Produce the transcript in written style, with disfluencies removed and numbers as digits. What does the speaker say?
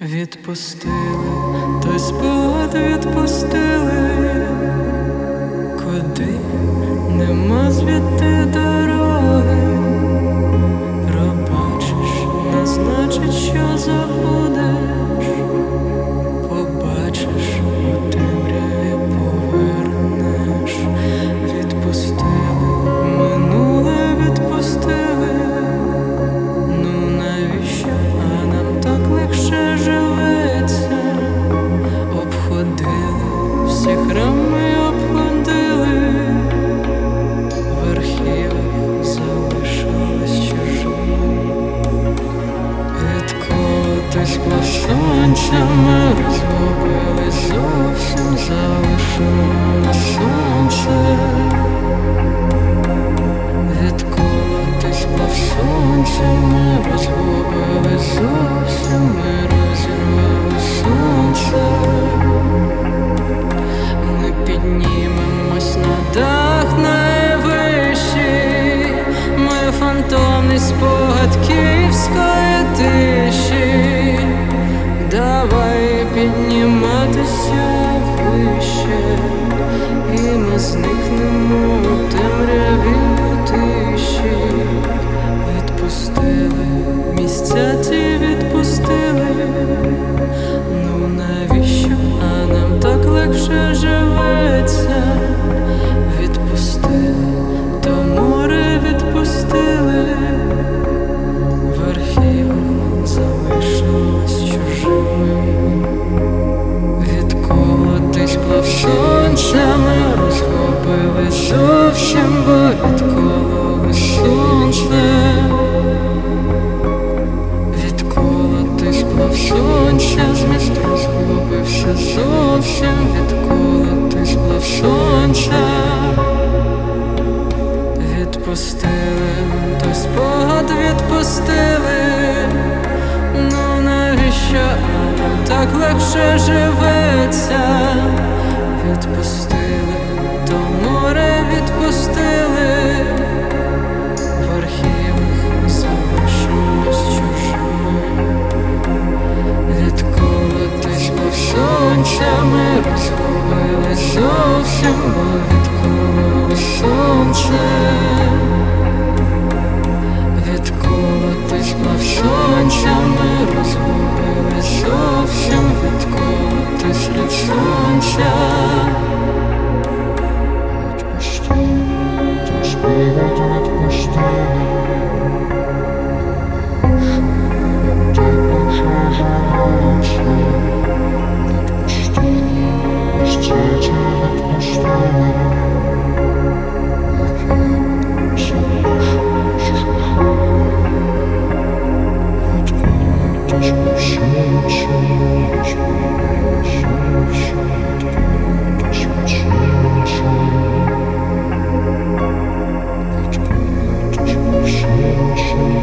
Відпустили, той спогад відпустили, куди нема звідти дороги. Пробачиш, не значить, що забудеш. Побачиш, у темряві повернеш. Відпустили, минуле відпустили. Ну навіщо, а нам так легше живеться. Обходили, всі храми обходили, в архівах залишились чужими. Відкотись по сонцями, розгубились зовсім, залишилось сонце. Відкотись по сонцями, розгубились зовсім, ми розірвали сонце. Ми піднімемось на дах найвищий, ми фантомний спогад київської тиші. Давай підніматися вище, і ми зникнемо у темряві, у тиші. Відпустили, місця ті відпустили. Ну навіщо, а нам так легше живеться. Відпустили, то море відпустили, в архівах залишилось чужими. Відколотись плав сонцями, розхопились зовсім, бо відкололось сонце. Відколотись плав сонця, зміст розгубився зовсім. Відколотись плав сонця. Відпустили, той спогад відпустили. Ну навіщо, а нам так легше живеться. Відпустили, то море відпустили, в архівах залишилось чужими. Відколотись плав сонцями, розгубились зовсім, бо відкололось сонце. Відколотись плав сонцями, розгубились зовсім. Відколотись від сонця. Відпустили, той спогад відпустили. Так легше живеться. Відпустили, місця ті відпустили. Відколотись по сонцю, розгубилось зовсім. Відколотись від сонця. Відколотись по сонцю.